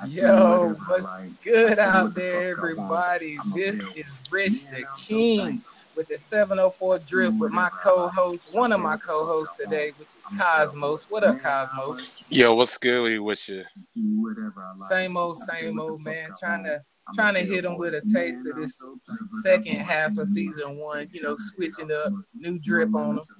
Yo, what's good out there, everybody? This is Rich the King with the 704 Drip with my co-host, one of my co-hosts today, which is Cosmos. What up, Cosmos? Yo, what's good with you? Same old, man. Trying to hit them with a taste of this second half of season one. You know, switching up, new drip on them.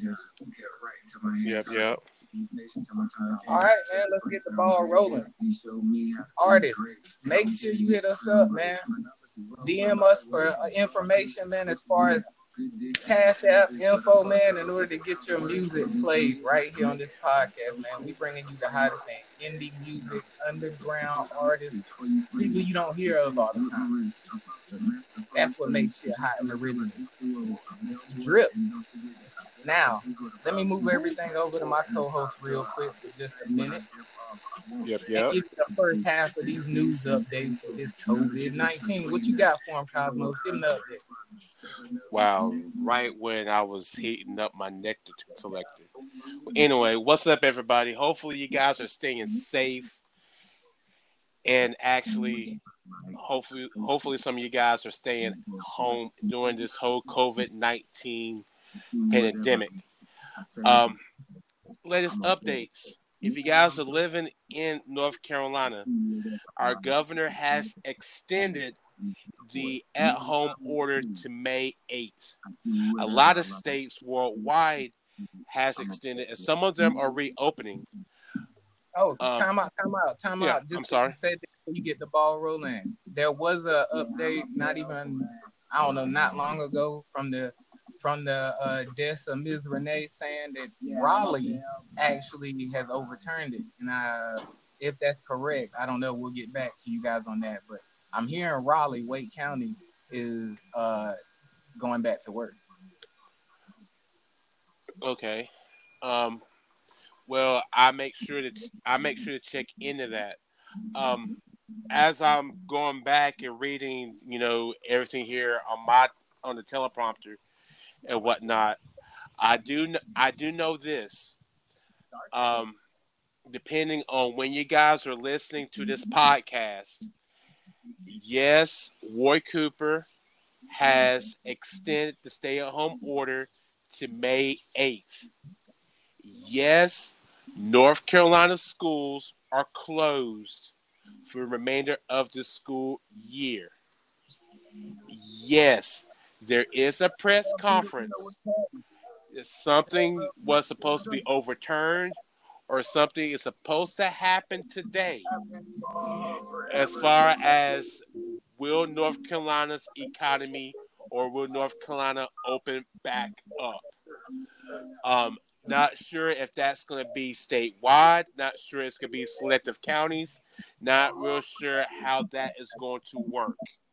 Yep. All right, man. Let's get the ball rolling. Artists, make sure you hit us up, man. DM us for information, man, as far as Cash App info, man, in order to get your music played right here on this podcast, man. We bringing you the hottest in indie music, underground artists, people you don't hear of all the time. That's what makes shit hot and original. It's the drip. Now, let me move everything over to my co-host real quick for just a minute. Yep. And give you the first half of these news updates for this COVID-19. What you got for him, Cosmos? Give him an update. Wow, right when I was heating up my nectar collector. Anyway, what's up, everybody? Hopefully, you guys are staying safe, and actually, hopefully, some of you guys are staying home during this whole COVID-19 pandemic. Latest updates. If you guys are living in North Carolina, our governor has extended the at-home order to May 8th. A lot of states worldwide has extended, and some of them are reopening. Oh, time out. Yeah, Just I'm sorry. say that before you get the ball rolling. There was a update, not long ago from the deaths of Ms. Renee saying that Raleigh actually has overturned it. And if that's correct, I don't know. We'll get back to you guys on that. But I'm hearing Raleigh, Wake County, is going back to work. Okay. Well, I make sure to check into that. As I'm going back and reading, everything here on the teleprompter and whatnot, I do know this. Depending on when you guys are listening to this podcast, yes, Roy Cooper has extended the stay-at-home order to May 8th. Yes, North Carolina schools are closed for the remainder of the school year. Yes, there is a press conference. Something was supposed to be overturned or something is supposed to happen today as far as will North Carolina's economy or will North Carolina open back up. Not sure if that's going to be statewide. Not sure it's going to be selective counties. Not real sure how that is going to work.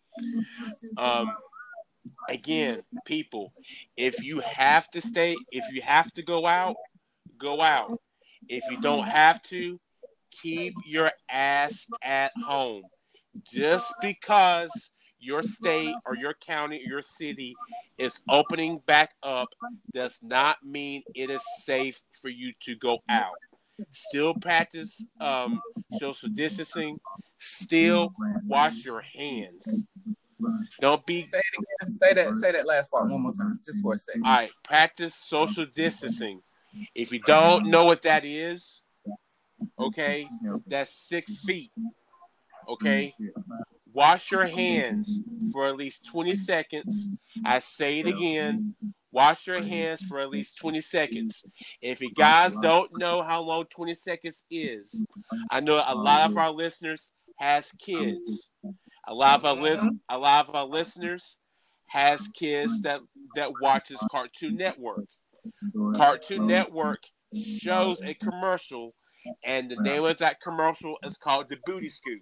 Again, people, if you have to go out, go out. If you don't have to, keep your ass at home. Just because your state or your county or your city is opening back up does not mean it is safe for you to go out. Still practice social distancing. Still wash your hands. Don't be. Say it again. Say that last part one more time, just for a second. All right, practice social distancing. If you don't know what that is, okay, that's 6 feet. Okay, wash your hands for at least 20 seconds. I say it again. Wash your hands for at least 20 seconds. If you guys don't know how long 20 seconds is, I know a lot of our listeners has kids. A lot of our listeners has kids that watches Cartoon Network. Cartoon Network shows a commercial, and the name of that commercial is called The Booty Scoot.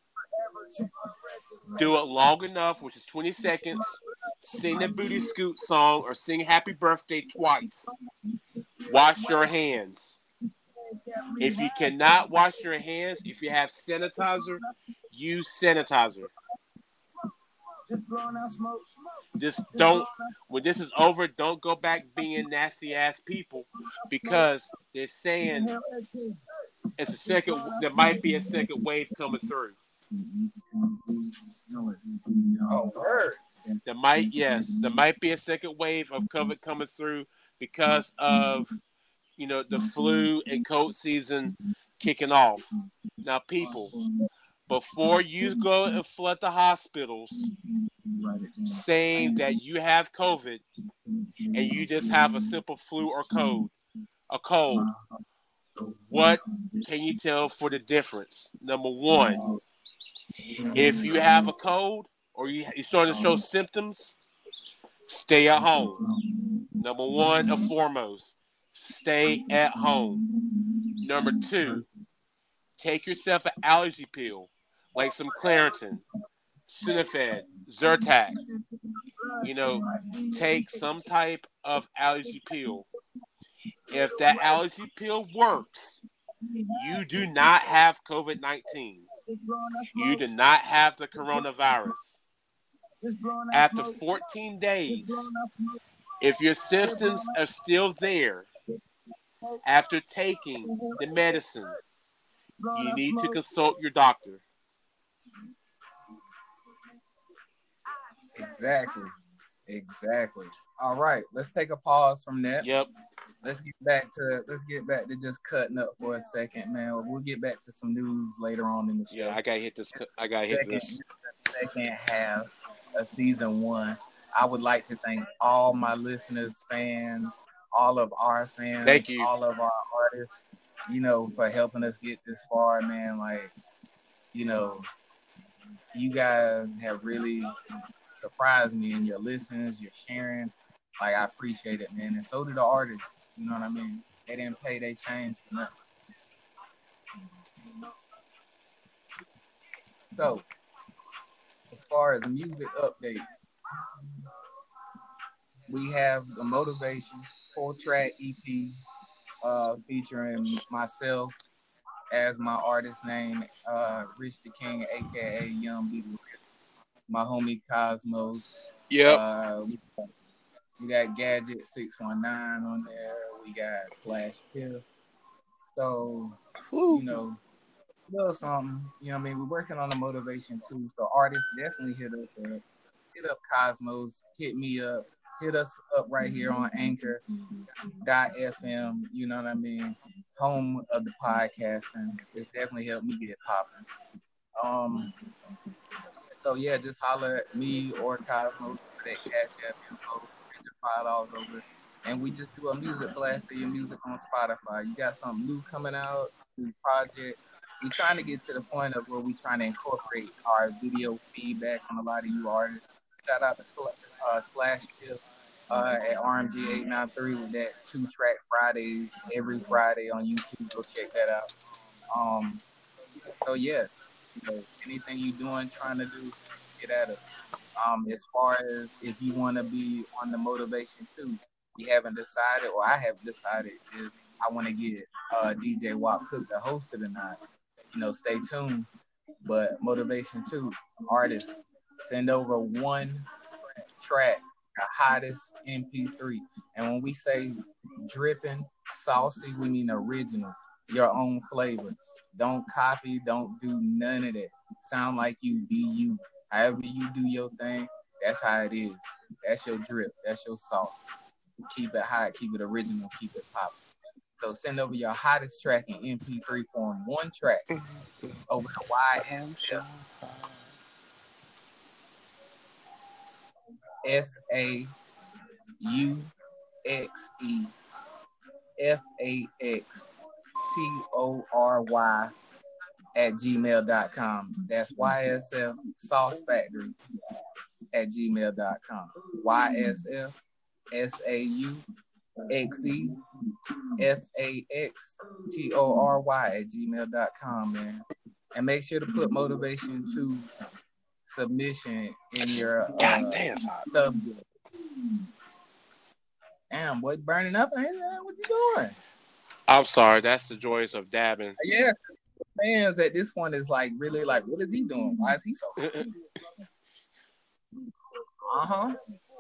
Do it long enough, which is 20 seconds. Sing the Booty Scoot song or sing Happy Birthday twice. Wash your hands. If you cannot wash your hands, if you have sanitizer, use sanitizer. Just don't. When this is over, don't go back being nasty ass people because they're saying it's a second. There might be a second wave coming through. Oh, word. There might be a second wave of COVID coming through because of the flu and cold season kicking off. Now, people, before you go and flood the hospitals saying that you have COVID and you just have a simple flu or a cold, what can you tell for the difference? Number one, if you have a cold or you're starting to show symptoms, stay at home. Number one and foremost, stay at home. Number two, take yourself an allergy pill, like some Claritin, Sinofed, Zyrtec. Take some type of allergy pill. If that allergy pill works, you do not have COVID-19. You do not have the coronavirus. After 14 days, if your symptoms are still there after taking the medicine, you need to consult your doctor. Exactly. All right, let's take a pause from that. Yep. Let's get back to just cutting up for a second, man. We'll get back to some news later on in the show. Yeah, I gotta hit this. The second half of season 1. I would like to thank all my listeners, fans, all of our fans, thank you, all of our artists, for helping us get this far, man. Like, you guys have really surprised me in your listens, your sharing. Like, I appreciate it, man. And so do the artists. You know what I mean? They didn't pay their change for nothing. So, as far as music updates, we have the Motivation 4-track EP featuring myself as my artist name, Rich the King, aka Young B. My homie Cosmos. Yep. We got Gadget 619 on there. We got Slash Pill. So, little something. We're working on the Motivation too. So artists definitely hit us up. Hit up Cosmos. Hit me up. Hit us up right here on Anchor.fm. You know what I mean? Home of the podcasting. It definitely helped me get popping. So yeah, just holler at me or Cosmos for that Cash App info. $5 over. And we just do a music blast of your music on Spotify. You got something new coming out, new project. We're trying to get to the point of where we're trying to incorporate our video feedback on a lot of you artists. Shout out to Slash Kill at RMG893 with that 2-track Fridays every Friday on YouTube. Go check that out. So yeah, anything you doing, trying to do, get at us. As far as if you want to be on the Motivation too, we haven't decided, or I haven't decided, if I want to get DJ Wop Cook the host of the night. Stay tuned. But Motivation 2, artists, send over one track, the hottest MP3. And when we say dripping, saucy, we mean original, your own flavor. Don't copy, don't do none of that. Sound like you, be you. However you do your thing, that's how it is. That's your drip. That's your sauce. Keep it hot, keep it original, keep it popping. So send over your hottest track in MP3 form, one track, over to YSF. SAUXEFAXTORY at gmail.com. That's YSF Sauce Factory at gmail.com. YSF SAUXEFAXTORY at gmail.com, man. And make sure to put Motivation 2 submission in your subject. Damn, boy, burning up. What you doing? I'm sorry. That's the joys of dabbing. Yeah, fans at this point is like really like, what is he doing? Why is he so?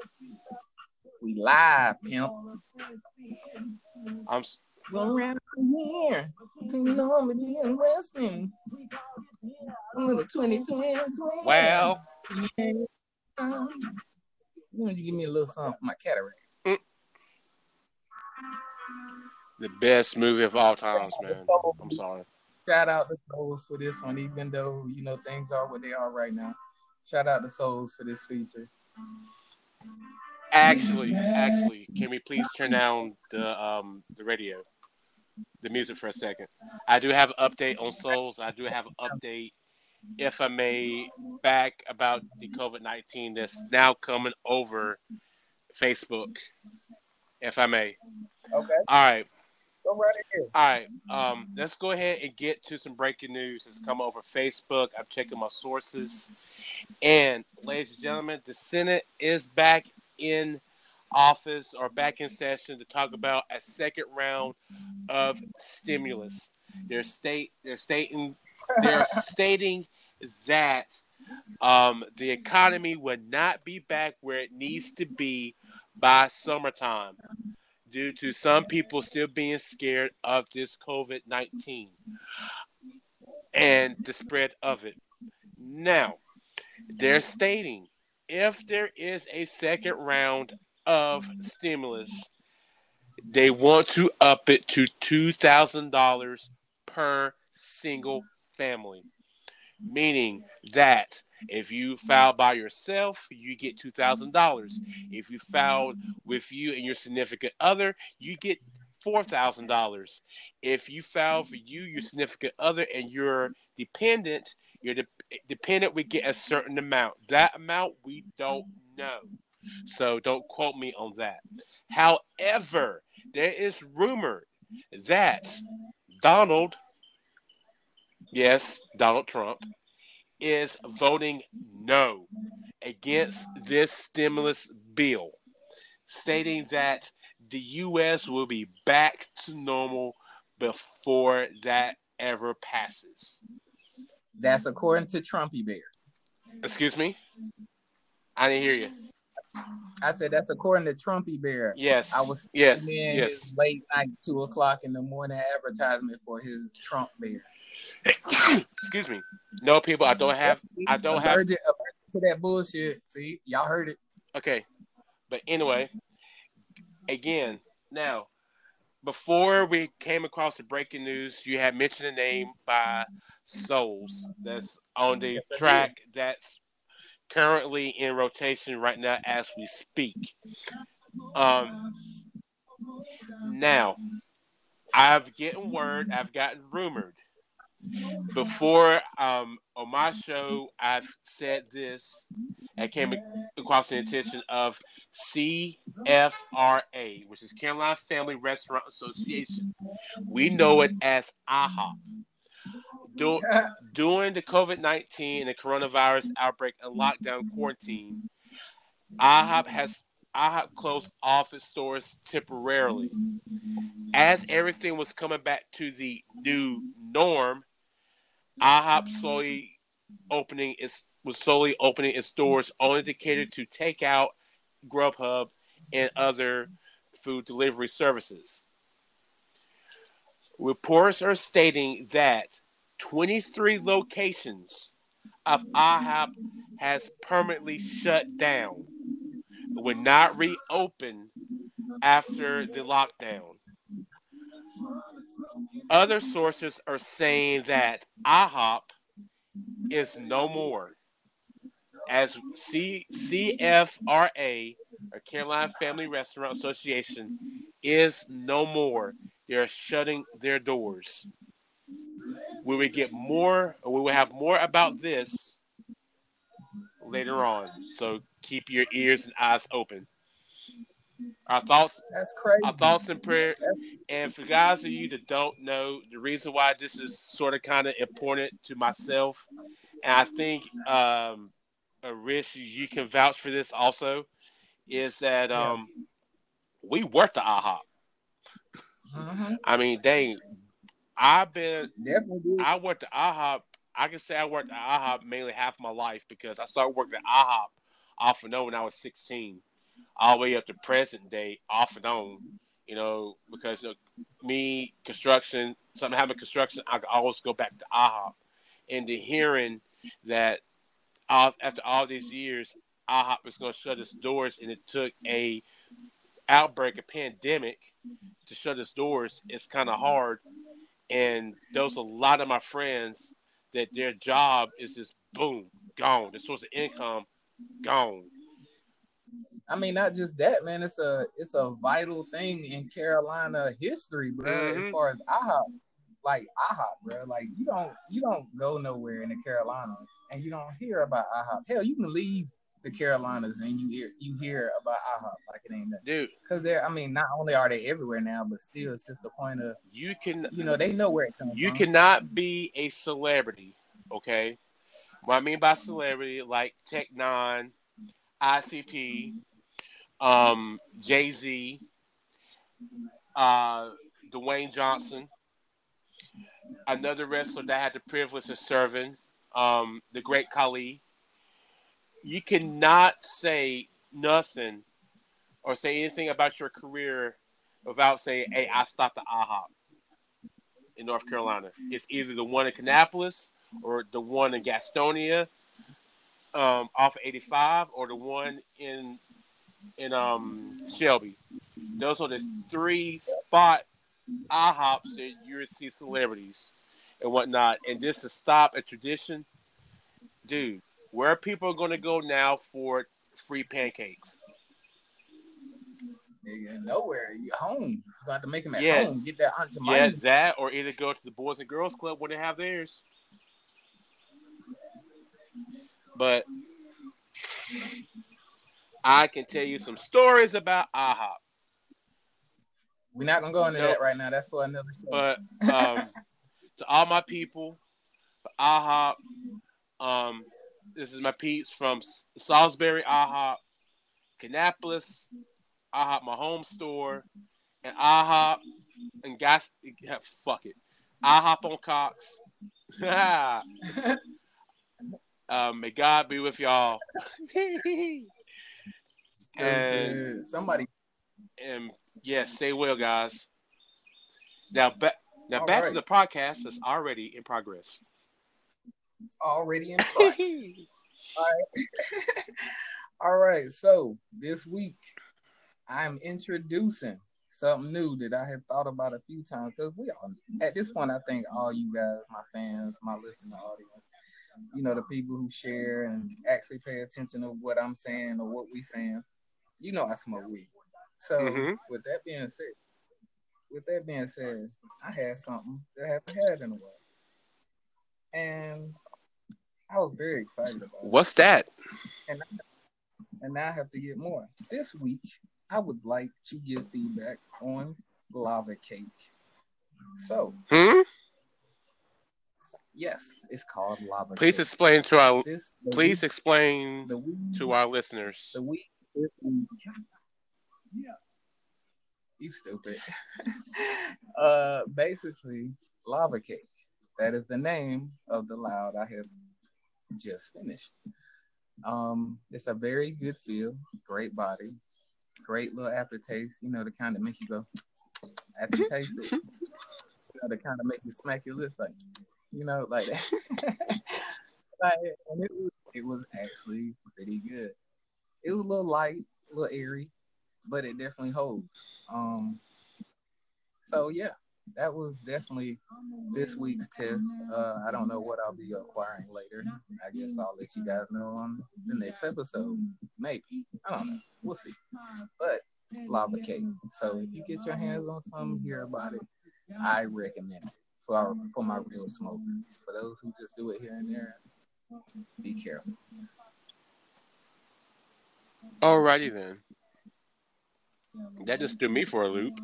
We live, pimp. I'm. Go around here between Normandy and Weston. I'm 2020. Well, Why don't you give me a little song for my cataract? The best movie of all times, man. I'm sorry. Shout out to Souls for this one, even though things are what they are right now. Shout out to Souls for this feature. Actually, can we please turn down the radio, the music for a second? I do have an update on Souls. I do have an update, if I may, back about the COVID-19 that's now coming over Facebook, if I may. Okay. All right. Go right ahead. All right. Let's go ahead and get to some breaking news that's come over Facebook. I'm checking my sources. And, ladies and gentlemen, the Senate is back in office or back in session to talk about a second round of stimulus. They're stating that the economy would not be back where it needs to be by summertime due to some people still being scared of this COVID-19 and the spread of it. Now, they're stating if there is a second round of stimulus, they want to up it to $2,000 per single family. Meaning that if you file by yourself, you get $2,000. If you filed with you and your significant other, you get $4,000. If you file for you, your significant other, and your dependent, dependent would get a certain amount. That amount we don't know. So don't quote me on that. However, there is rumored that Donald Trump is voting no against this stimulus bill, stating that the U.S. will be back to normal before that ever passes. That's according to Trumpy Bear. Excuse me? I didn't hear you. I said that's according to Trumpy Bear. Yes. I was yes. his late night 2:00 in the morning advertisement for his Trump Bear. Excuse me. No, people, I don't have allergic to that bullshit. See, y'all heard it. Okay. But anyway, again, now, before we came across the breaking news, you had mentioned a name by Souls that's on the track that's currently in rotation right now as we speak. Now, I've gotten rumored. Before on my show, I've said this and came across the attention of CFRA, which is Carolina Family Restaurant Association. We know it as IHOP. During the COVID-19 and the coronavirus outbreak and lockdown quarantine, IHOP closed off its stores temporarily. As everything was coming back to the new norm, IHOP was slowly opening its doors only to cater to takeout, Grubhub, and other food delivery services. Reports are stating that 23 locations of IHOP has permanently shut down, would not reopen after the lockdown. Other sources are saying that IHOP is no more, as CFRA, or Carolina Family Restaurant Association, is no more. They're shutting their doors. We will have more about this later on. So keep your ears and eyes open. Our thoughts. That's crazy. Our thoughts and prayers. And for guys of you that don't know, the reason why this is sort of kind of important to myself, and I think Rich, you can vouch for this also, is that we worked the IHOP. Mm-hmm. I mean, dang, I worked the IHOP. I can say I worked at IHOP mainly half my life because I started working at IHOP off and on when I was 16, all the way up to present day, off and on. because me, construction, something happened construction, I could always go back to IHOP. And the hearing that after all these years, IHOP is going to shut its doors, and it took a outbreak, a pandemic, to shut its doors, it's kind of hard. And there's a lot of my friends that their job is just boom, gone. Their source of income, gone. I mean, not just that, man. It's a vital thing in Carolina history, bro. Mm-hmm. As far as IHOP, like IHOP, bro. Like you don't go nowhere in the Carolinas and you don't hear about IHOP. Hell, you can leave the Carolinas and you hear about IHOP like it ain't nothing. Dude, because I mean, not only are they everywhere now, but still, it's just the point of they know where it comes from. You cannot be a celebrity, okay? What I mean by celebrity, like Tech Nine, ICP, Jay-Z, Dwayne Johnson, another wrestler that I had the privilege of serving, the Great Khali. You cannot say nothing or say anything about your career without saying, "Hey, I stopped at IHOP in North Carolina." It's either the one in Kannapolis or the one in Gastonia, off of 85, or the one in Shelby. Those are the 3 spot IHOPs that you would see celebrities and whatnot. And this to stop a tradition, dude. Where are people going to go now for free pancakes? Nowhere. You home. You got to make them at home. Get that Aunt Jemima. Yeah, that, or either go to the Boys and Girls Club when they have theirs. But I can tell you some stories about IHOP. We're not going to go into that right now. That's for another show. But to all my people, IHOP, this is my peeps from Salisbury IHOP, Kannapolis IHOP, my home store, and IHOP, and guys, fuck it, IHOP on Cox. May God be with y'all. And somebody, and yeah, stay well, guys. Now back to the podcast that's already in progress. Already in progress. All right. All right. So this week, I'm introducing something new that I have thought about a few times, because we all, at this point, I think all you guys, my fans, my listening audience, the people who share and actually pay attention to what I'm saying or what we saying, I smoke weed. So with that being said, I had something that I haven't had in a while, and I was very excited about it. What's that? And now I have to get more. This week, I would like to give feedback on lava cake. So, yes, it's called lava Please cake. Explain to our to our listeners. The week this week. You stupid. Basically, lava cake. That is the name of the loud I have just finished. It's a very good feel, great body, great little aftertaste. The kind that make you go after you taste it. The kind of make you smack your lips like that. And it was actually pretty good. It was a little light, a little airy, but it definitely holds. So yeah, that was definitely this week's test. I don't know what I'll be acquiring later. I guess I'll let you guys know on the next episode. Maybe. I don't know. We'll see. But lava cake. So if you get your hands on something, hear about it. I recommend it for my real smokers. For those who just do it here and there, be careful. Alrighty then. That just threw me for a loop.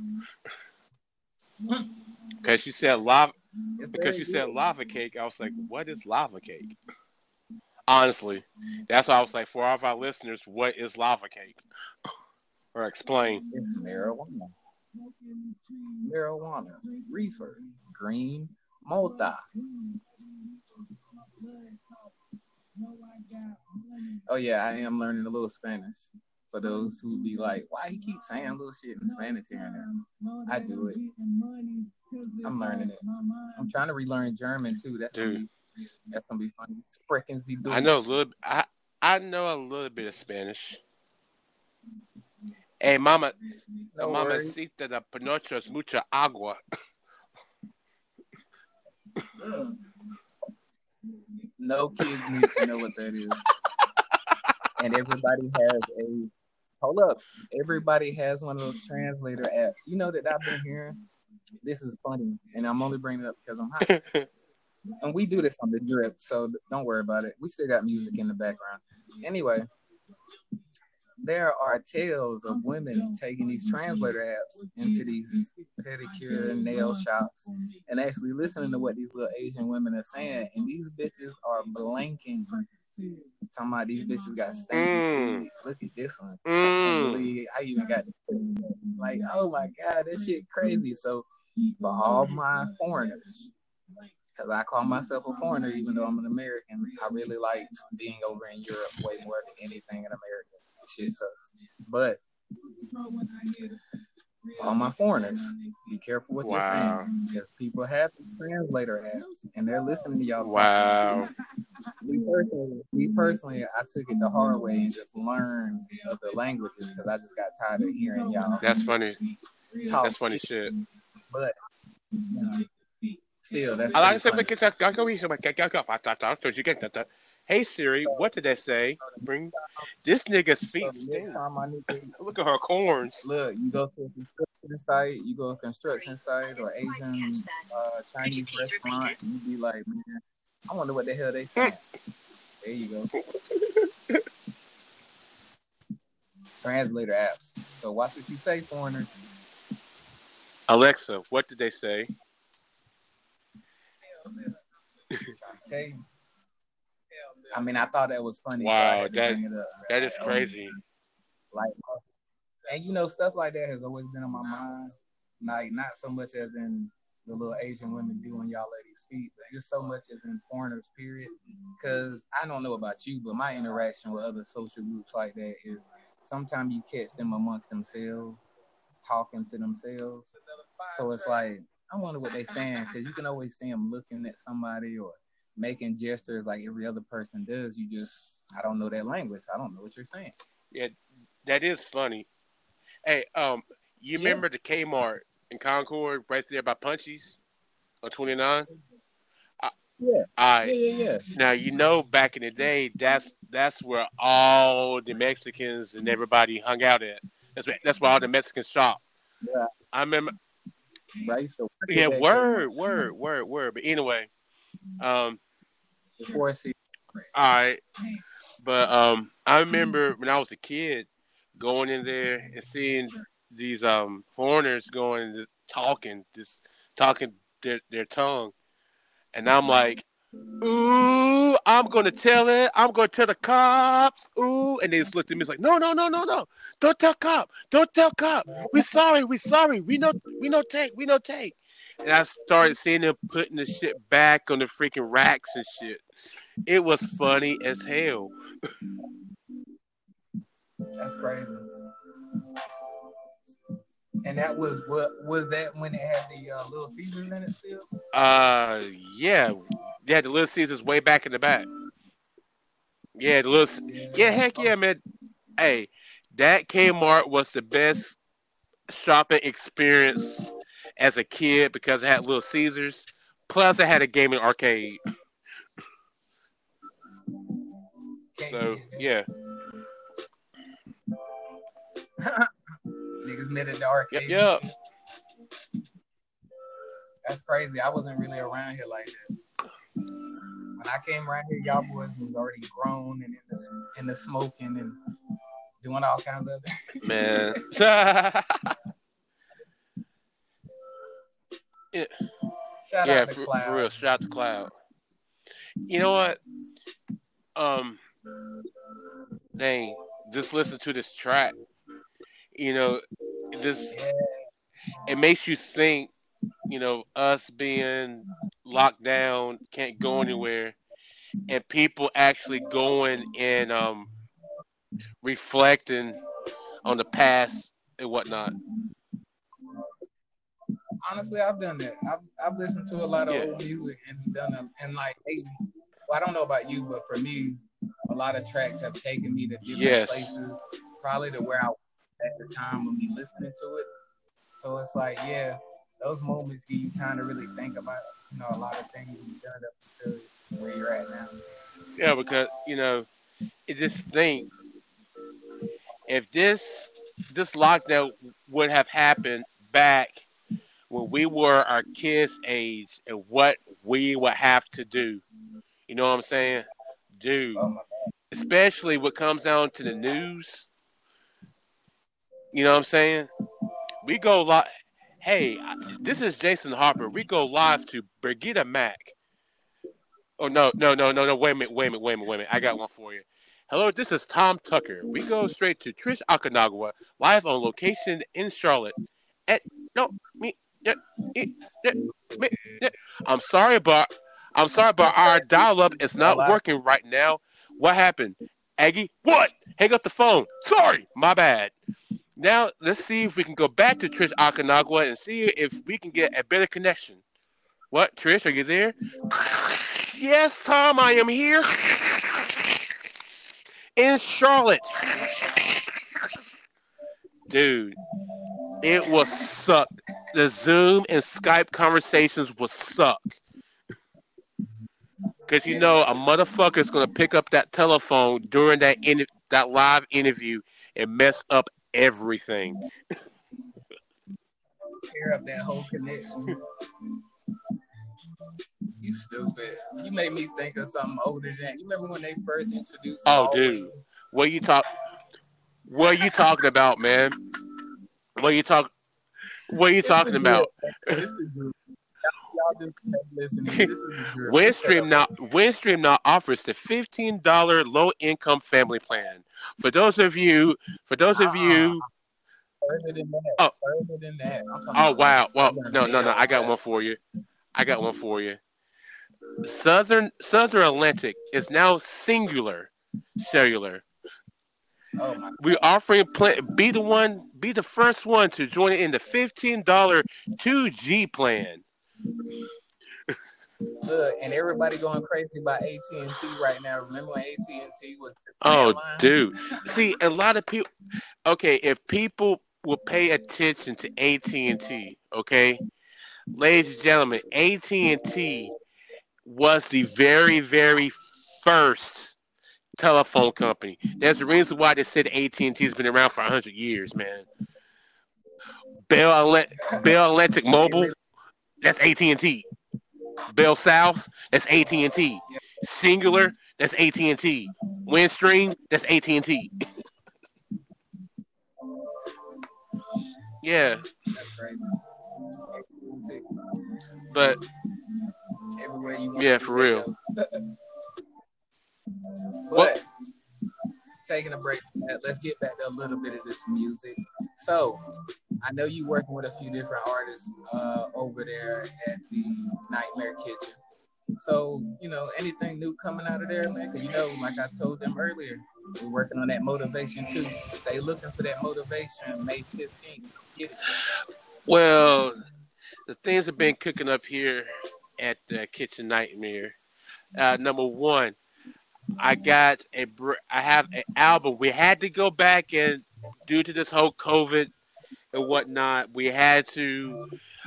Because you said lava cake, I was like, what is lava cake? Honestly, that's why I was like, for all of our listeners, what is lava cake? Or explain. It's marijuana. Marijuana, reefer, green, mota. Oh yeah, I am learning a little Spanish. For those who be like, why he keep saying little shit in Spanish here and there? I do it. I'm learning it. I'm trying to relearn German too. That's gonna be funny. Sprechen Sie Deutsch. I know a little bit of Spanish. Hey, mama, No mamacita de Pinocho es mucha agua. No kids need to know what that is. And everybody has hold up. Everybody has one of those translator apps. You know that I've been hearing. This is funny, and I'm only bringing it up because I'm hot. And we do this on the drip, so don't worry about it. We still got music in the background. Anyway, there are tales of women taking these translator apps into these pedicure and nail shops and actually listening to what these little Asian women are saying. And these bitches are blanking. Talking about these bitches got stanky feet. Look at this one. I can't believe I even got like, oh my God, this shit crazy. So for all my foreigners, because I call myself a foreigner even though I'm an American, I really like being over in Europe way more than anything in America. Shit sucks. But all my foreigners, be careful what you're saying because people have translator apps and they're listening to y'all talking shit. Me personally, I took it the hard way and just learned other languages because I just got tired of hearing y'all. That's funny. That's funny shit. But still, that's funny. Hey Siri, what did that say? Bring this nigga's feet. Look at her corns. Look, you go to a construction site, or Asian Chinese restaurant, and you be like, man, I wonder what the hell they saying. There you go. Translator apps. So watch what you say, foreigners. Alexa, what did they say? I mean, I thought that was funny. Wow, so I had to bring it up. That is crazy. Like, and you know, stuff like that has always been on my mind. Like, not so much as in the little Asian women doing y'all ladies' feet, but just so much as in foreigners, period. Because I don't know about you, but my interaction with other social groups like that is sometimes you catch them amongst themselves, talking to themselves. So it's like, I wonder what they're saying, because you can always see them looking at somebody or making gestures like every other person does. I don't know that language. So I don't know what you're saying. Yeah, that is funny. Hey, you remember the Kmart in Concord right there by Punchies on 29? Yeah. Now, you know, back in the day, that's where all the Mexicans and everybody hung out at. That's where all the Mexicans shop. Yeah. I remember. Right. So word. But anyway, before I see. All right, but I remember when I was a kid going in there and seeing these foreigners going talking their tongue, and I'm like, ooh, I'm gonna tell it. I'm gonna tell the cops. Ooh, and they just looked at me like, no, don't tell cop. We sorry. We no take. And I started seeing them putting the shit back on the freaking racks and shit. It was funny as hell. That's crazy. And that was that when it had the Little Caesars in it still? Yeah. They had the Little Caesars way back in the back. Yeah, heck yeah, man. Hey, that Kmart was the best shopping experience as a kid because it had Little Caesars. Plus, it had a gaming arcade. So, yeah. Niggas met at the arcade. Yep. That's crazy. I wasn't really around here like that. When I came around here, y'all boys was already grown and in the smoking and doing all kinds of things. Man. Shout out to Cloud. For real. Shout out to Cloud. You know what? Dang. Just listen to this track. You know, it makes you think, you know, us being locked down, can't go anywhere, and people actually going and reflecting on the past and whatnot. Honestly, I've done that. I've listened to a lot of old music and done them, and like, well, I don't know about you, but for me, a lot of tracks have taken me to different places, probably to where I was at the time of me listening to it. So it's like, yeah, those moments give you time to really think about, a lot of things you've done up until where you're at now. Yeah, because just think if this lockdown would have happened back when we were our kids' age and what we would have to do. You know what I'm saying? Dude. Especially what comes down to the news. You know what I'm saying? We go live. Hey, this is Jason Harper. We go live to Brigida Mac. Oh, no. Wait a minute. I got one for you. Hello, this is Tom Tucker. We go straight to Trish Akanagwa, live on location in Charlotte. I'm sorry, but our dial-up is not working right now. What happened? Aggie? What? Hang up the phone. Sorry, my bad. Now, let's see if we can go back to Trish Akanagwa and see if we can get a better connection. What, Trish, are you there? Yes, Tom, I am here. In Charlotte. Dude, it will suck. The Zoom and Skype conversations will suck. Because a motherfucker is going to pick up that telephone during that live interview and mess up everything. Tear up that whole connection. You stupid. You made me think of something older than. You remember when they first introduced? Oh, dude, what are you talking about, man? What are you talking about? Y'all just listening. Windstream now offers the $15 low income family plan. For those of you. Further than that. Oh wow! Well, no. I got one for you. Southern Atlantic is now singular cellular. Oh, we're offering be the first one to join in the $15 2G plan. Look, and everybody going crazy about AT&T right now. Remember when AT&T was? Oh, dude. See, a lot of people. Okay, if people will pay attention to AT&T, okay, ladies and gentlemen, AT&T was the very, very first telephone company. There's a reason why they said AT&T has been around for 100 years, man. Bell Atlantic Mobile, that's AT&T. Bell South, that's AT&T. Singular, that's AT&T. Windstream, that's AT&T. Yeah. That's right. But everywhere you want, yeah, for real. But taking a break from that, let's get back to a little bit of this music. So I know you working with a few different artists over there at the Nightmare Kitchen. So, anything new coming out of there, man? Because, like I told them earlier, we're working on that motivation too. Stay looking for that motivation May 15th. Get it. Well, the things have been cooking up here at the Kitchen Nightmare. Number one, I have an album. We had to go back and due to this whole COVID and whatnot, we had to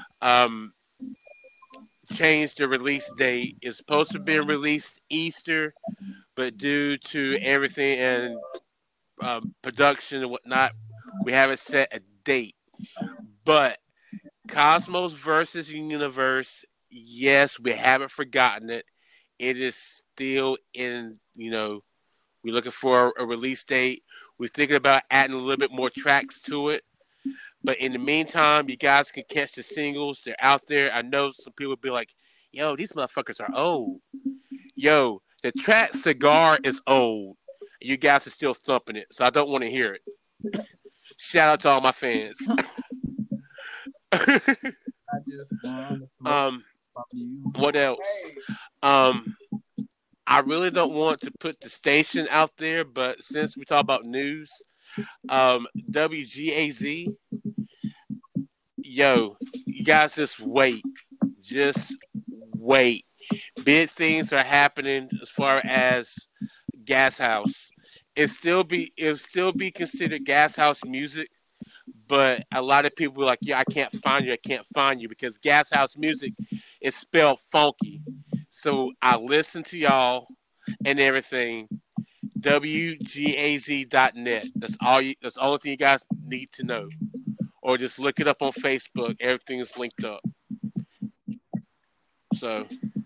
change the release date. It's supposed to be released Easter, but due to everything and production and whatnot, we haven't set a date. But Cosmos versus Universe, yes, we haven't forgotten it. It is still in, we're looking for a release date. We're thinking about adding a little bit more tracks to it. But in the meantime, you guys can catch the singles. They're out there. I know some people will be like, yo, these motherfuckers are old. Yo, the track Cigar is old. You guys are still thumping it, so I don't want to hear it. Shout out to all my fans. What else? I really don't want to put the station out there, but since we talk about news, WGAZ. Yo, you guys just wait. Just wait. Big things are happening as far as Gas House. It'll still be considered Gas House music, but a lot of people are like, yeah, I can't find you. I can't find you because Gas House music is spelled funky. So I listen to y'all and everything. WGAZ.net. That's all. That's the only thing you guys need to know. Or just look it up on Facebook. Everything is linked up. So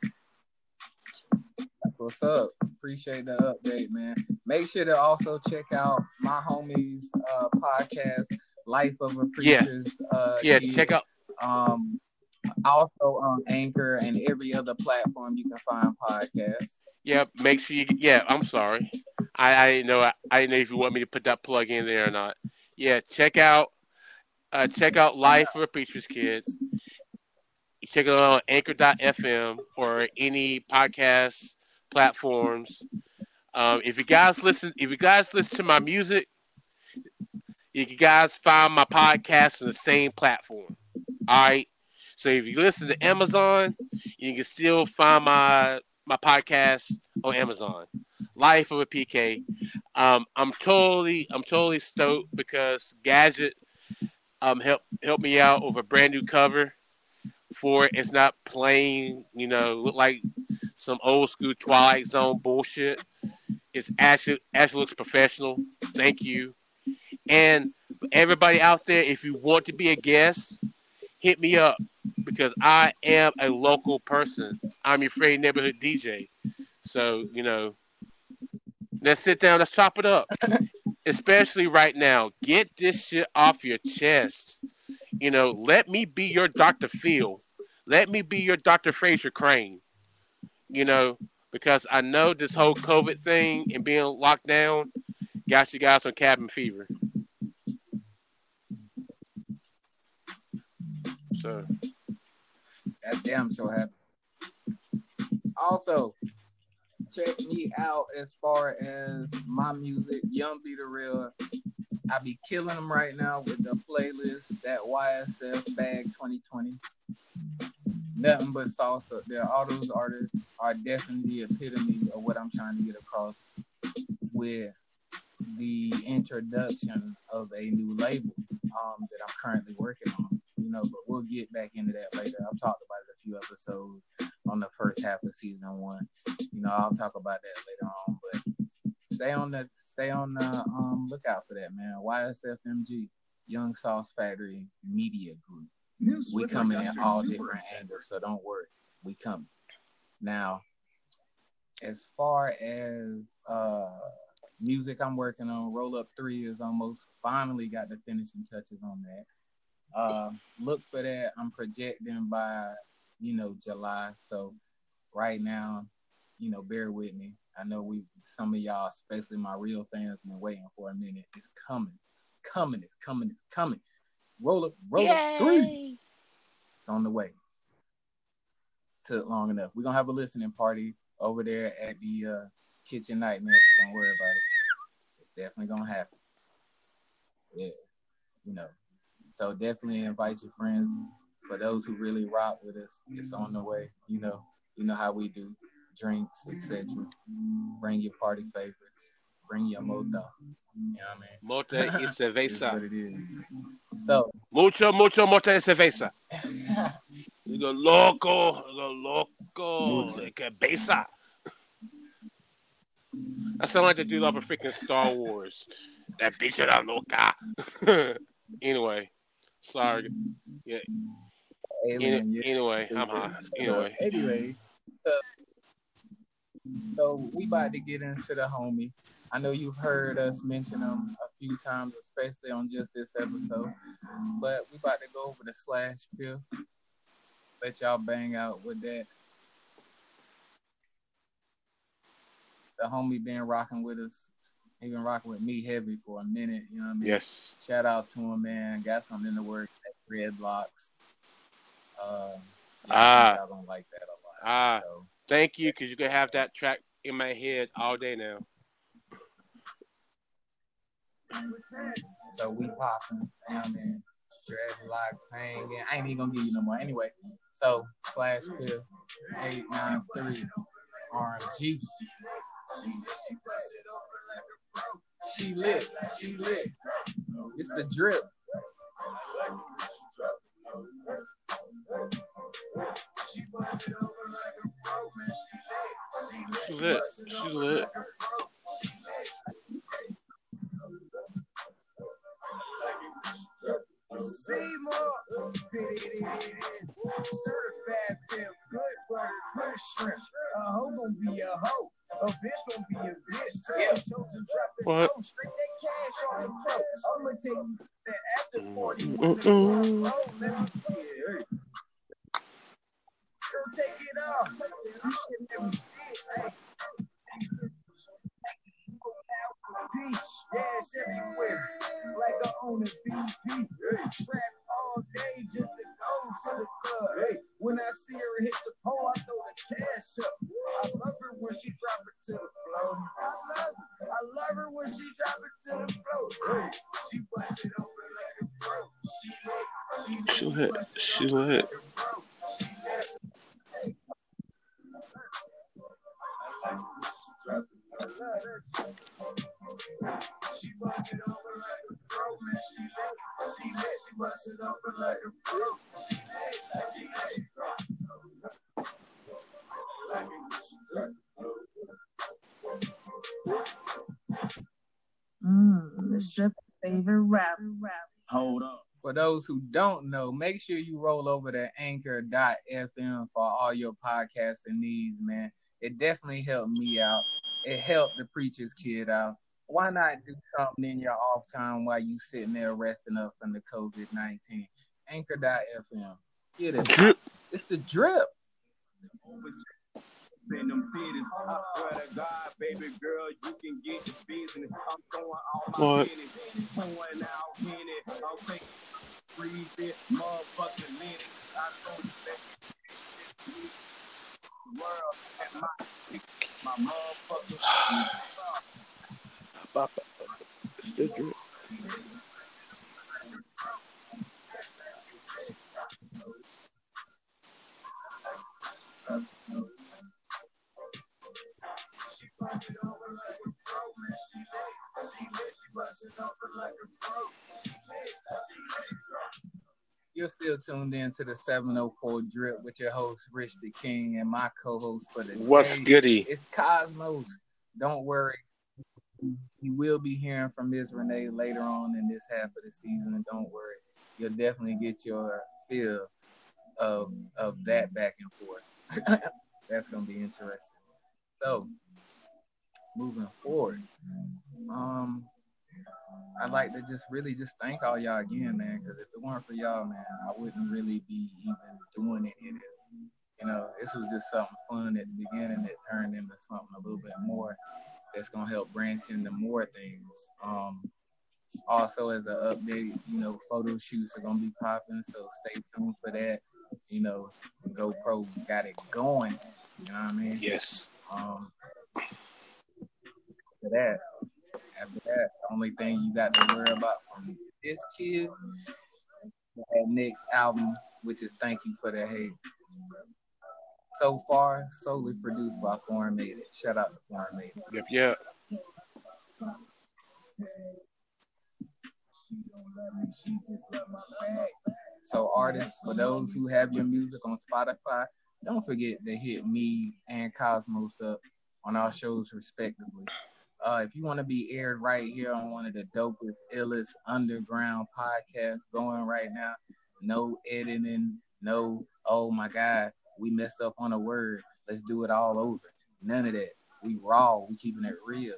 That's what's up. Appreciate the update, man. Make sure to also check out my homies podcast, Life of a yeah, Preacher's yeah. Kid. Check out. Also on Anchor and every other platform you can find podcasts. Yeah, make sure you. Yeah, I'm sorry. I didn't know. I didn't know if you want me to put that plug in there or not. Yeah, check out. Check out Life of a Preacher's Kid. Check it out on Anchor.fm or any podcast platforms. If you guys listen to my music, you guys find my podcast on the same platform. All right. So if you listen to Amazon, you can still find my podcast on Amazon. Life of a PK. I'm totally stoked because Gadget helped me out with a brand new cover for it. It's not plain, look like some old school Twilight Zone bullshit. It's actually looks professional. Thank you. And everybody out there, if you want to be a guest, hit me up because I am a local person. I'm your free neighborhood DJ. So, let's sit down, let's chop it up. Especially right now. Get this shit off your chest. Let me be your Dr. Phil. Let me be your Dr. Fraser Crane. Because I know this whole COVID thing and being locked down got you guys on cabin fever. So That damn sure happened. Also, check me out as far as my music, Young Be the Real. I be killing them right now with the playlist, that YSF Bag 2020. Nothing but salsa. All those artists are definitely the epitome of what I'm trying to get across with the introduction of a new label that I'm currently working on. But we'll get back into that later. I've talked about it a few episodes on the first half of season 1. I'll talk about that later on. But stay on the lookout for that, man. YSFMG, Young Sauce Factory Media Group. We coming in all different angles, so don't worry. We coming. Now, as far as music I'm working on, Roll Up 3 is almost finally got the finishing touches on that. Look for that. I'm projecting by, July. So right now, bear with me. I know some of y'all, especially my real fans, been waiting for a minute. It's coming. It's coming. Roll up 3. It's on the way. Took long enough. We're gonna have a listening party over there at the Kitchen Nightmare, so don't worry about it. It's definitely gonna happen. Yeah, So definitely invite your friends. For those who really rock with us, it's on the way. You know how we do. Drinks, etc. Bring your party favorites. Bring your mota. You know what I mean? Mota y cerveza. What it is. So Mucho mota y cerveza. You go loco. Que besa. That sounds like the dude off of freaking Star Wars. That bitch era loca. Anyway, sorry. Yeah. Anyway, I'm high. Anyway, so we about to get into the homie. I know you've heard us mention him a few times, especially on just this episode. But we about to go over the Slash Pill. Let y'all bang out with that. The homie been rocking with us. He been rocking with me heavy for a minute. You know what I mean? Yes. Shout out to him, man. Got something in the works at Redlocks. Y'all gonna like that a lot. So. Thank you, because you can have that track in my head all day now. So we popping, man. Dreadlocks hanging. I ain't even gonna give you no more. Anyway, so /Piff 893 RMG. She lit. She lit. It's the drip. She lit. She lit. Seymour, certified pimp, good butter, good shrimp. A hoe gonna be a hoe, a bitch gonna be a bitch. Yeah. Chosen dropping low, straight that cash on the floor. I'ma take you that after 40 with the oh, let me see it. Girl, take it off. You should never see it. Hey. Dash everywhere, like I own a BP. Trap all day just to go to the club. Hey, when I see her hit the pole, I throw the cash up. I love her when she drop it to the floor. I love her when she drop it to the floor. Hey, she bust it over like a pro. She lit. She lit. She bust it over like a pro, man. She bust it over like a pro. She It's your favorite rap. Hold up. For those who don't know, make sure you roll over to anchor.fm for all your podcasting needs, man. It definitely helped me out. It helped the preacher's kid out. Why not do something in your off time while you sitting there resting up from the COVID-19? Anchor.fm. Get it. Drip. It's the drip. Send them titties. I swear to God, baby girl, you can get the business. I'm throwing all my business. Pouring out in it. I'm taking freezing, motherfucking minute. I throw you back world at my motherfucking The drip. You're still tuned in to the 704 Drip with your host, Rich the King, and my co-host for the What's day. goody? It's Cosmos. Don't worry. You will be hearing from Ms. Renee later on in this half of the season, and don't worry. You'll definitely get your feel of that back and forth. That's going to be interesting. So, moving forward, I'd like to just thank all y'all again, man, because if it weren't for y'all, man, I wouldn't really be even doing any of this. You know, this was just something fun at the beginning that turned into something a little bit more that's going to help branch into more things. Also, as an update, you know, photo shoots are going to be popping, so stay tuned for that. You know, GoPro got it going. You know what I mean? Yes. After that, the only thing you got to worry about from this kid, that next album, which is Thank You for the Hate. So far, solely produced by Foreign Maiden. Shout out to Foreign Maiden. Yep. So artists, for those who have your music on Spotify, don't forget to hit me and Cosmos up on our shows respectively. If you want to be aired right here on one of the dopest, illest underground podcasts going right now, no editing, no, oh my God, we messed up on a word. Let's do it all over. None of that. We raw. We keeping it real.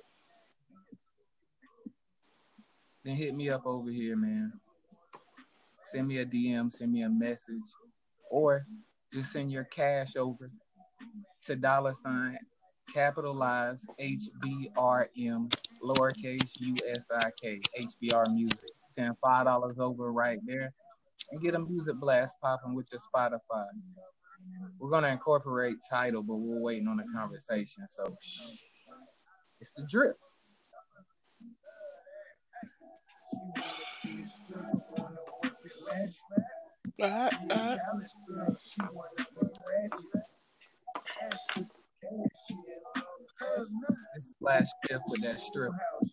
Then hit me up over here, man. Send me a DM, send me a message, or just send your cash over to $ capitalize HBRM lowercase USIK HBR Music. Send $5 over right there and get a music blast popping with your Spotify. We're gonna incorporate title, but we're waiting on the conversation. So it's the drip. Splash fifth with that strip.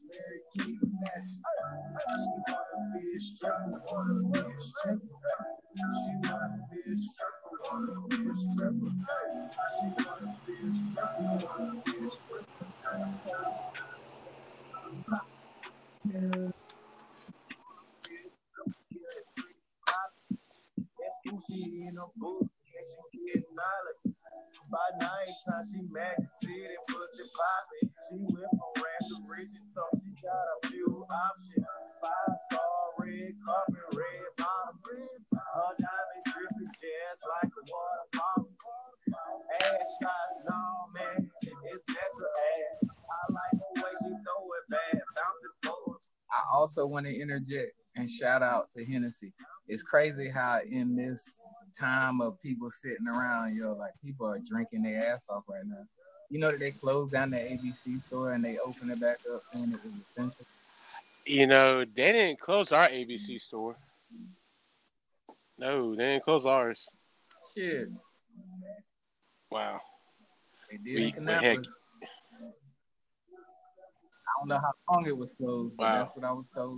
By night time she mad city pussy popping. She went from rap to riches, so she got a few options. 5-star red carpet, red bottom, her diamond dripping just like a waterfall. Ass shot, no man, it's natural ass. I like the way she throw it back, bouncing forward. I also want to interject and shout out to Hennessy. It's crazy how in this time of people sitting around, like people are drinking their ass off right now. You know that they closed down the ABC store and they opened it back up saying it was essential. They didn't close our ABC store. No, they didn't close ours. Shit. Wow. They did in Kannapolis. I don't know how long it was closed, but that's what I was told.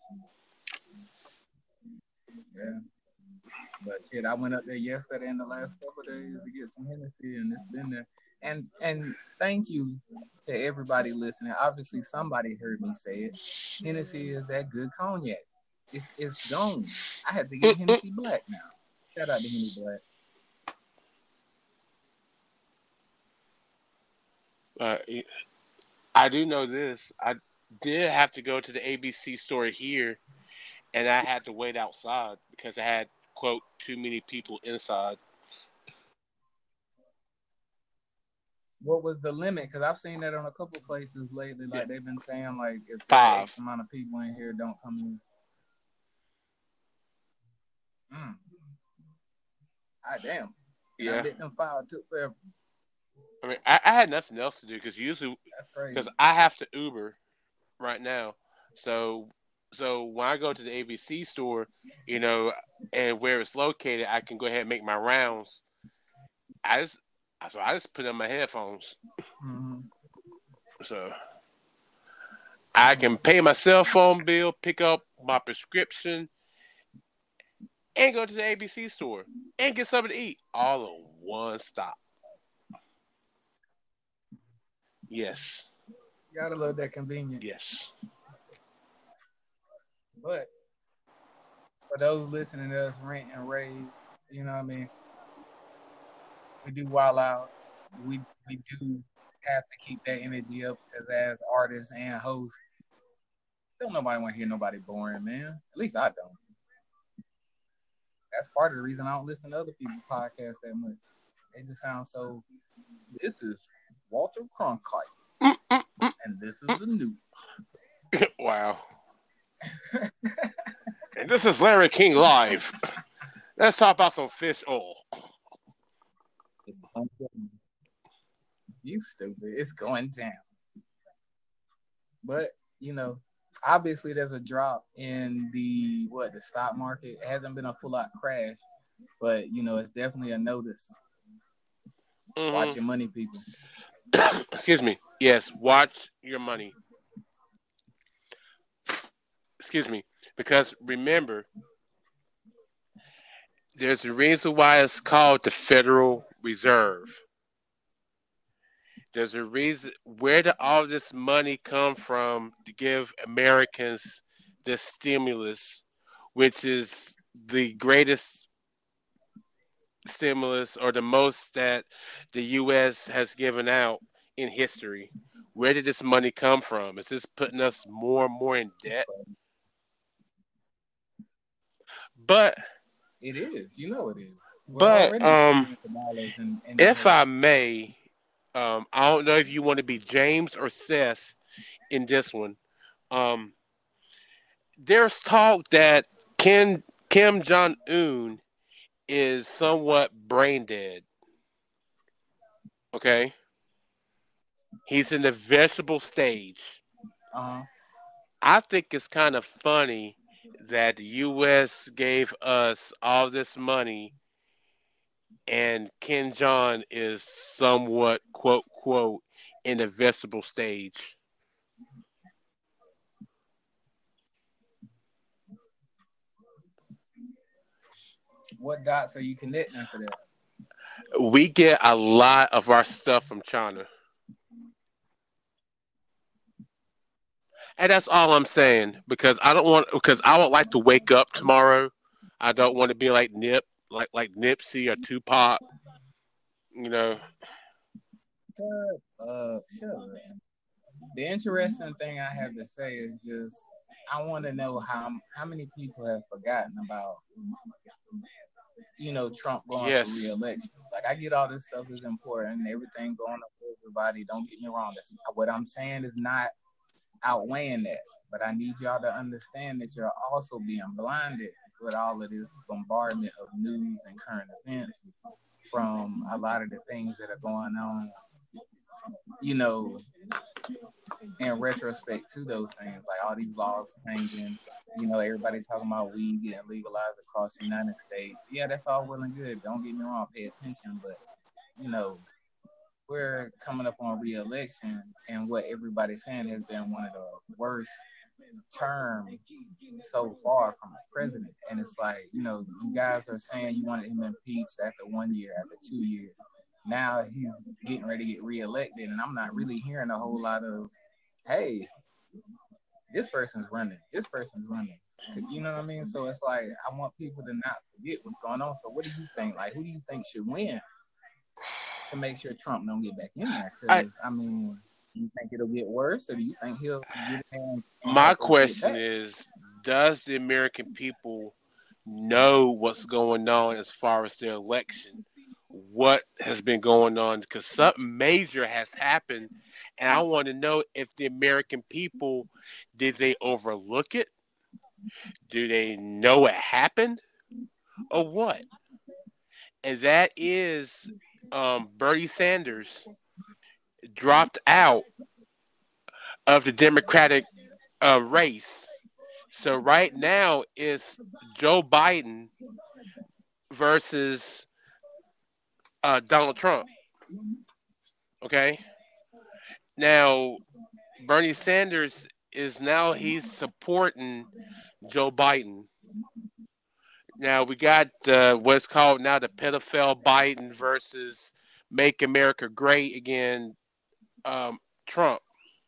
Yeah. But shit, I went up there yesterday in the last couple of days to get some Hennessy, and it's been there. And thank you to everybody listening. Obviously, somebody heard me say it. Hennessy is that good cognac. It's gone. I had to get Hennessy Black now. Shout out to Hennessy Black. I do know this. I did have to go to the ABC store here, and I had to wait outside because I had, quote, too many people inside. What was the limit? Because I've seen that on a couple places lately. Like they've been saying, like if there's X amount of people in here, don't come in. God damn. Yeah. I bet them 5 took forever. I mean, I had nothing else to do because usually, because I have to Uber right now. So when I go to the ABC store, and where it's located, I can go ahead and make my rounds. I just put on my headphones. Mm-hmm. So I can pay my cell phone bill, pick up my prescription, and go to the ABC store and get something to eat all in one stop. Yes. You gotta love that convenience. Yes. But for those listening to us rant and rave, you know what I mean? We do wild out. We do have to keep that energy up because as artists and hosts, don't nobody want to hear nobody boring, man. At least I don't. That's part of the reason I don't listen to other people's podcasts that much. They just sound so. This is Walter Cronkite, and this is the news. Wow. And this is Larry King live. Let's talk about some fish oil. It's going down. You stupid. It's going down. But, obviously there's a drop in the stock market. It hasn't been a full-out crash, but, it's definitely a notice. Mm-hmm. Watch your money, people. Excuse me. Yes, watch your money. Excuse me. Because remember, there's a reason why it's called the Federal Reserve. There's a reason. Where did all this money come from to give Americans this stimulus, which is the greatest stimulus or the most that the U.S. has given out in history? Where did this money come from? Is this putting us more and more in debt? But it is. You know it is. But if I may, I don't know if you want to be James or Seth in this one. There's talk that Kim Jong-un is somewhat brain dead. Okay? He's in the vegetable stage. Uh-huh. I think it's kind of funny that the U.S. gave us all this money, and Ken John is somewhat quote quote in the vegetable stage. What dots are you connecting for that? We get a lot of our stuff from China. And that's all I'm saying because I would like to wake up tomorrow. I don't want to be like like Nipsey or Tupac, you know. Shut up. The interesting thing I have to say is just I want to know how many people have forgotten about Trump going for Yes. re-election. Like I get all this stuff is important, everything going up for everybody. Don't get me wrong. What I'm saying is not outweighing that, but I need y'all to understand that you're also being blinded with all of this bombardment of news and current events from a lot of the things that are going on. In retrospect to those things, like all these laws changing, everybody talking about weed getting legalized across the United States. Yeah, that's all well and good. Don't get me wrong, pay attention, but you know, we're coming up on re-election, and what everybody's saying has been one of the worst terms so far from the president. And it's like, you guys are saying you wanted him impeached after 1 year, after 2 years. Now he's getting ready to get reelected, and I'm not really hearing a whole lot of, hey, this person's running. This person's running. You know what I mean? So it's like I want people to not forget what's going on. So what do you think? Like, who do you think should win to make sure Trump don't get back in there? Because do you think it'll get worse, or do you think he'll get in and My help us get question back? is, does the American people know what's going on as far as the election? What has been going on? Because something major has happened, and I want to know if the American people, did they overlook it? Do they know it happened? Or what? And that is Bernie Sanders dropped out of the Democratic race. So right now it's Joe Biden versus Donald Trump. Okay. Now Bernie Sanders he's supporting Joe Biden. Now we got what's called now the pedophile Biden versus Make America Great Again Trump.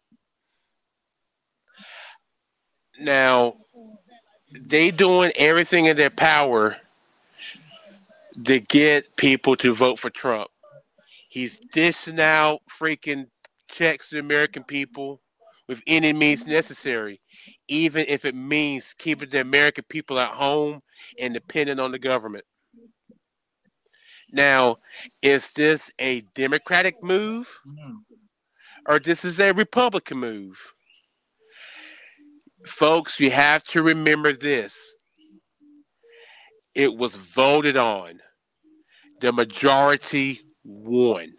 Now they doing everything in their power to get people to vote for Trump. He's dishing out freaking checks to the American people with any means necessary, even if it means keeping the American people at home and depending on the government. Now, is this a Democratic move or this is a Republican move? Folks, you have to remember this. It was voted on. The majority won.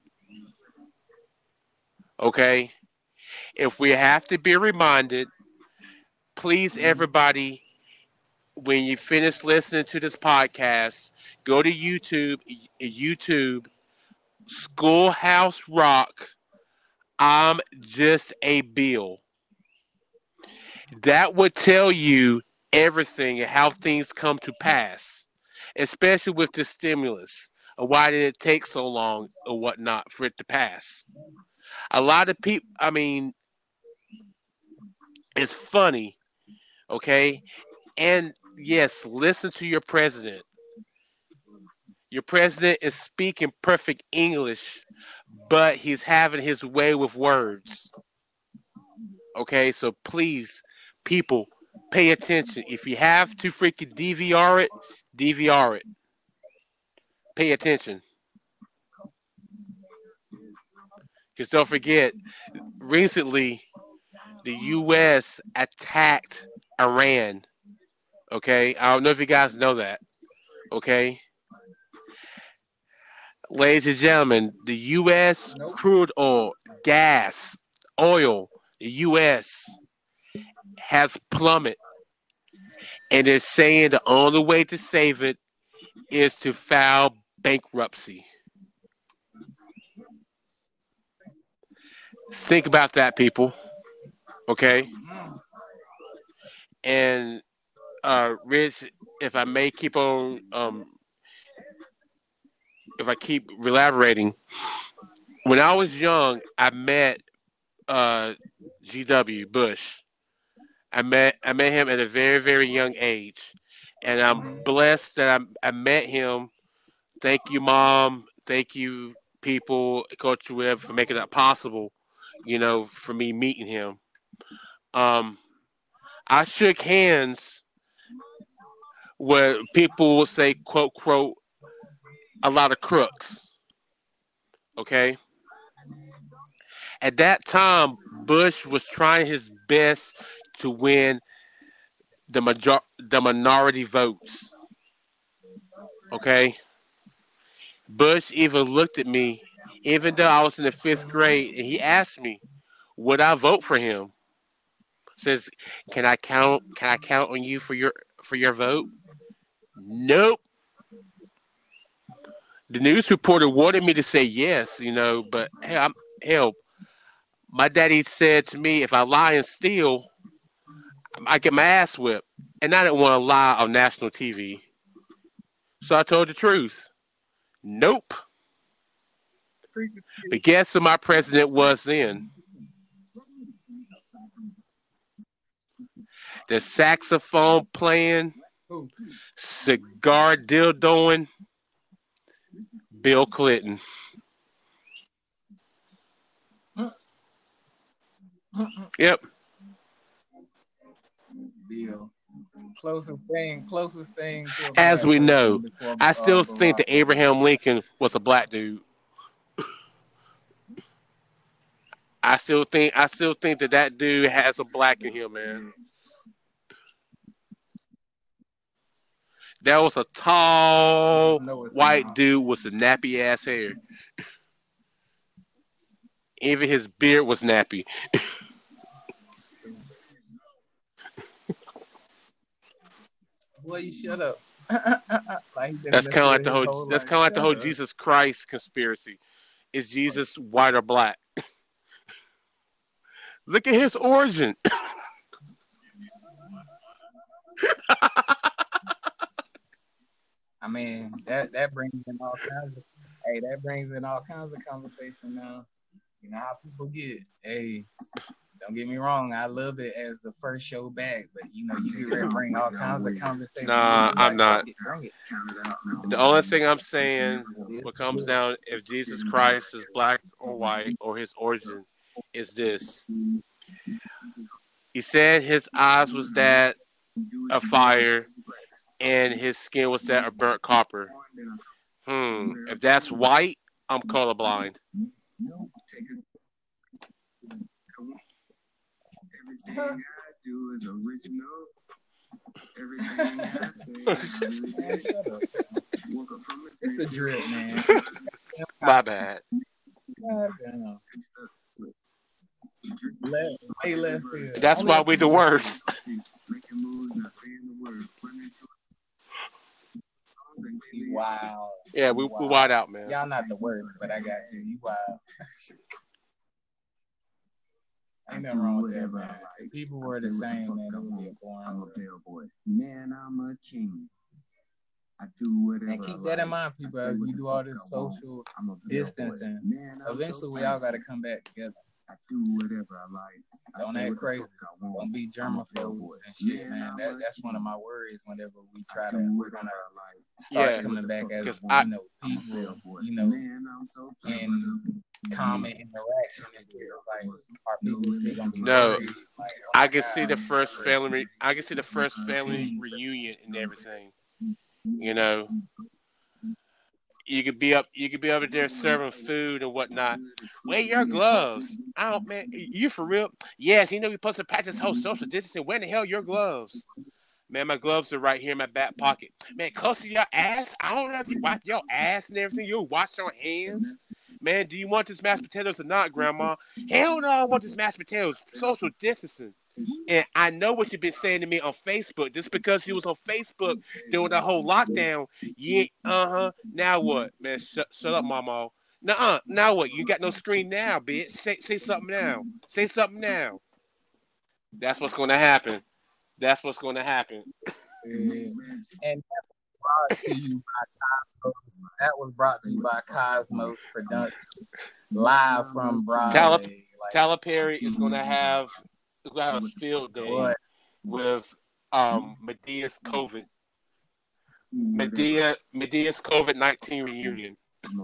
Okay? If we have to be reminded, please, everybody, when you finish listening to this podcast, go to YouTube, Schoolhouse Rock, I'm Just a Bill. That would tell you everything and how things come to pass, especially with the stimulus. Or why did it take so long or whatnot for it to pass? A lot of people, it's funny, okay? And yes, listen to your president. Your president is speaking perfect English, but he's having his way with words. Okay, so please, people, pay attention. If you have to freaking DVR it, DVR it. Pay attention. Because don't forget, recently, the U.S. attacked Iran. Okay, I don't know if you guys know that. Okay, ladies and gentlemen, the U.S. crude oil, gas, oil, the U.S. has plummeted, and they're saying the only way to save it is to file bankruptcy. Think about that, people. Okay? And Rich, if I may keep on, if I keep elaborating, when I was young, I met G.W. Bush. I met him at a very, very young age, and I'm blessed that I met him. Thank you, Mom. Thank you, people, Coach Webb, for making that possible. For me meeting him. I shook hands with people will say, quote, quote, a lot of crooks. Okay? At that time, Bush was trying his best to win the minority votes. Okay? Bush even looked at me, even though I was in the 5th grade, and he asked me, would I vote for him? Says, can I count on you for your vote? Nope. The news reporter wanted me to say yes, but hell, my daddy said to me, if I lie and steal, I get my ass whipped. And I didn't want to lie on national TV. So I told the truth. Nope. But guess who my president was then? The saxophone playing, cigar dildoing, Bill Clinton. Yep. Bill. Closest thing. As we know, I still think that Abraham Lincoln was a black dude. I still think that dude has a black in him, man. That was a tall white dude with some nappy ass hair. Even his beard was nappy. Boy, you shut up. That's kind of like the whole Jesus Christ conspiracy. Is Jesus white or black? Look at his origin. I mean, that brings in all kinds of conversation now. You know how people get. Hey, don't get me wrong, I love it as the first show back, but you get ready to bring all kinds of conversation. Nah, I'm not. Bring it. The only thing I'm saying, what comes down, if Jesus Christ is black or white, or his origin, is this. He said his eyes was that of fire, and his skin was that of burnt copper. If that's white, I'm colorblind. Everything I do is original. Everything I say is shut up. It's the drip, man. My bad. That's why we the worst. Wow. Yeah, we wide out, man. Y'all not the worst, but I got you. You wild. Ain't nothing wrong with that, man. If people were the same, man, it would be a boring. I'm a bellboy. Man, I'm a king. I do whatever. And keep that in mind, people. As we do all this social distancing, eventually we all got to come back together. I do whatever I like. Don't act crazy. Don't be germaphobes and shit, man. That's one of my worries whenever we try to. We're gonna start coming back as people, in common interaction. Like, are people still gonna be crazy? Like, I can see the first family. I can see the first family reunion and everything. You could be up there serving food and whatnot. Wear your gloves. Man, you for real? Yes, we're supposed to practice whole social distancing. Where the hell are your gloves? Man, my gloves are right here in my back pocket. Man, close to your ass. I don't know if you wipe your ass and everything. You wash your hands. Man, do you want this mashed potatoes or not, Grandma? Hell no, I want this mashed potatoes. Social distancing. And I know what you've been saying to me on Facebook. Just because you was on Facebook during the whole lockdown, you now what? Man, shut up, mama. Nuh-uh. Now what? You got no screen now, bitch. Say something now. Say something now. That's what's gonna happen. That's what's gonna happen. And brought to you by Cosmos. That was brought to you by Cosmos Productions, live from Broadway. Tyler Perry is gonna have a field day with Medea's COVID. Medea's COVID-19 reunion.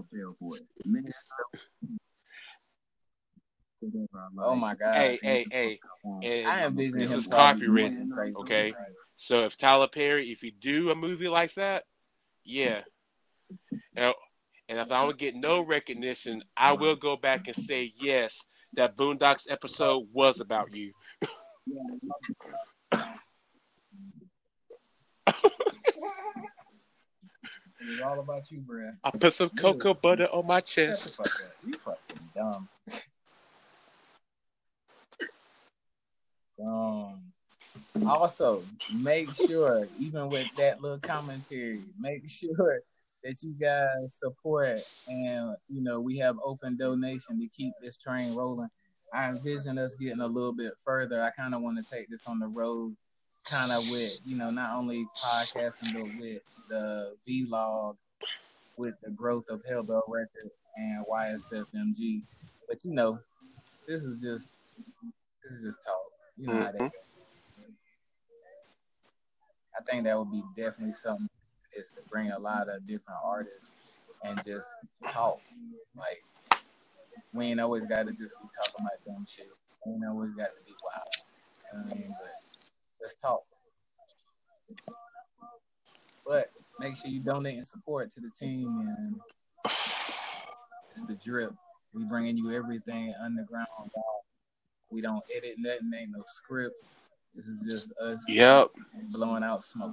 Oh my God! Hey! And this is copywritten, okay? So if Tyler Perry, if you do a movie like that, yeah. And if I don't get no recognition, I will go back and say yes, that Boondocks episode was about you. It's all about you, bro. I put some cocoa butter on my chest. You fucking dumb. Also, make sure, even with that little commentary, make sure that you guys support, and we have open donation to keep this train rolling. I envision us getting a little bit further. I kind of want to take this on the road, kind of with not only podcasting but with the vlog, with the growth of Hellbell Records and YSFMG. But this is just talk. You know how that goes. I think that would be definitely something, is to bring a lot of different artists and just talk. Like, we ain't always got to just be talking about dumb shit. We ain't always got to be wild. You know what I mean? But let's talk. But make sure you donate and support to the team. And it's the drip. We bringing you everything underground. We don't edit nothing. Ain't no scripts. This is just us blowing out smoke.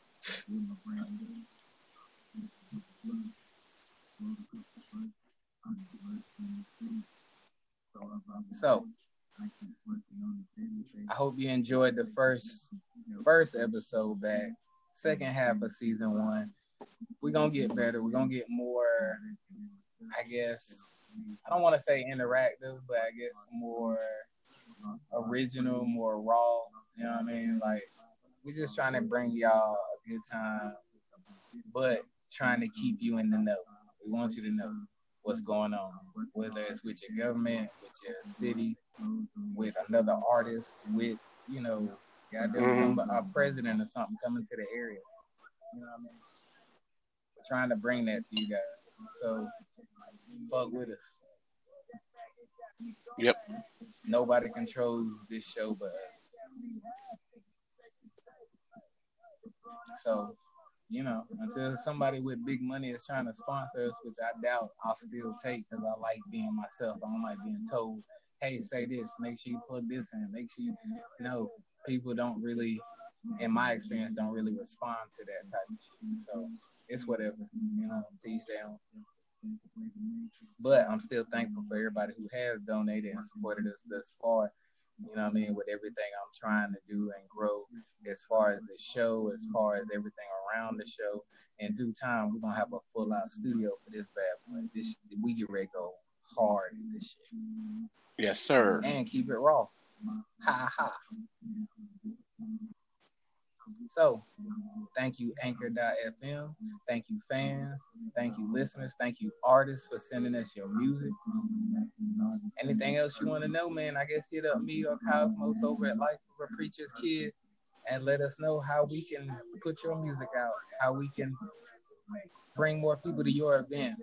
So, I hope you enjoyed the first episode back. Second half of season 1. We're going to get better. We're going to get more, I guess, I don't want to say interactive, but I guess more original, more raw. You know what I mean? Like, we're just trying to bring y'all a good time, but trying to keep you in the know. We want you to know what's going on, whether it's with your government, with your city, with another artist, with, a president or something coming to the area. You know what I mean? We're trying to bring that to you guys. So, fuck with us. Yep. Nobody controls this show but us. So, until somebody with big money is trying to sponsor us, which I doubt I'll still take, because I like being myself. I don't like being told, hey, say this, make sure you plug this in, make sure you people don't really, in my experience, don't really respond to that type of shit. So it's whatever, until you stay on. But I'm still thankful for everybody who has donated and supported us thus far. You know what I mean? With everything I'm trying to do and grow, as far as the show, as far as everything around the show. In due time, we're going to have a full-out studio for this bad boy. We get ready to go hard in this shit. Yes, sir. And keep it raw. Ha, ha. So, thank you, Anchor.fm. Thank you, fans. Thank you, listeners. Thank you, artists, for sending us your music. Anything else you want to know, man, I guess hit up me or Cosmos over at Life of a Preacher's Kid and let us know how we can put your music out, how we can bring more people to your event.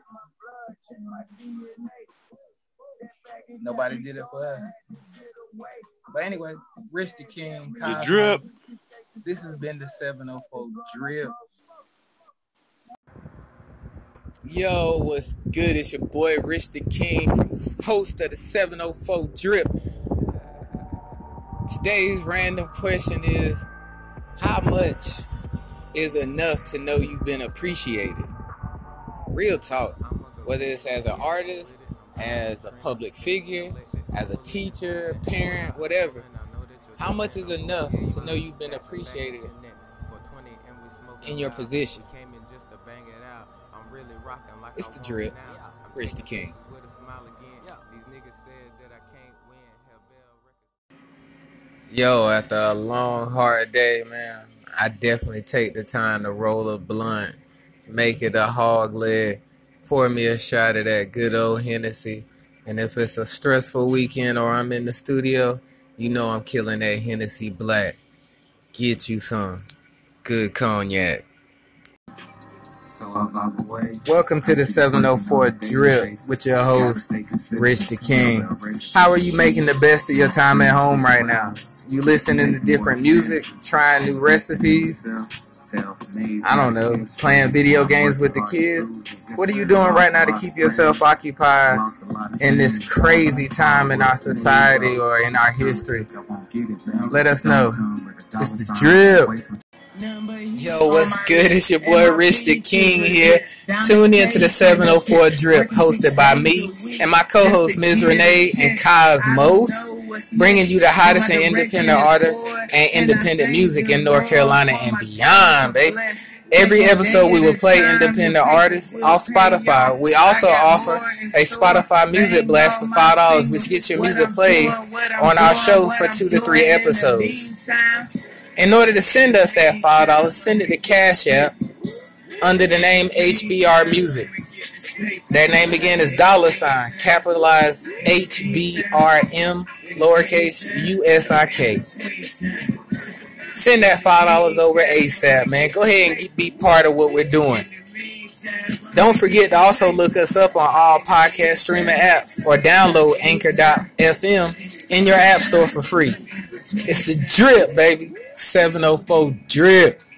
Nobody did it for us. But anyway, Rich the King, Cosmos. The drip. This has been the 704 Drip. Yo, what's good? It's your boy Rich the King, host of the 704 Drip. Today's random question is, how much is enough to know you've been appreciated? Real talk. Whether it's as an artist, as a public figure, as a teacher, parent, whatever. How much is enough to know you've been appreciated in your position? It's the drip. Rich the King. Yo, after a long, hard day, man, I definitely take the time to roll a blunt, make it a hog leg, pour me a shot of that good old Hennessy. And if it's a stressful weekend or I'm in the studio, you know I'm killing that Hennessy Black. Get you some good cognac. Welcome to the 704 Drip with your host, Rich the King. How are you making the best of your time at home right now? You listening to different music, trying new recipes? I don't know, playing video games with the kids? What are you doing right now to keep yourself occupied in this crazy time in our society or in our history? Let us know. It's the Drip. Yo, what's good? It's your boy Rich the King here. Tune in to the 704 Drip, hosted by me and my co-hosts Ms. Renee and Cosmos, bringing you the hottest and independent artists and independent music in North Carolina and beyond, baby. Every episode we will play independent artists off Spotify. We also offer a Spotify music blast for $5, which gets your music played on our show for 2 to 3 episodes. In order to send us that $5, send it to Cash App under the name HBR Music. That name again is $, capitalized HBRM, lowercase USIK. Send that $5 over ASAP, man. Go ahead and be part of what we're doing. Don't forget to also look us up on all podcast streaming apps or download Anchor.fm in your app store for free. It's the Drip, baby. 704 Drip.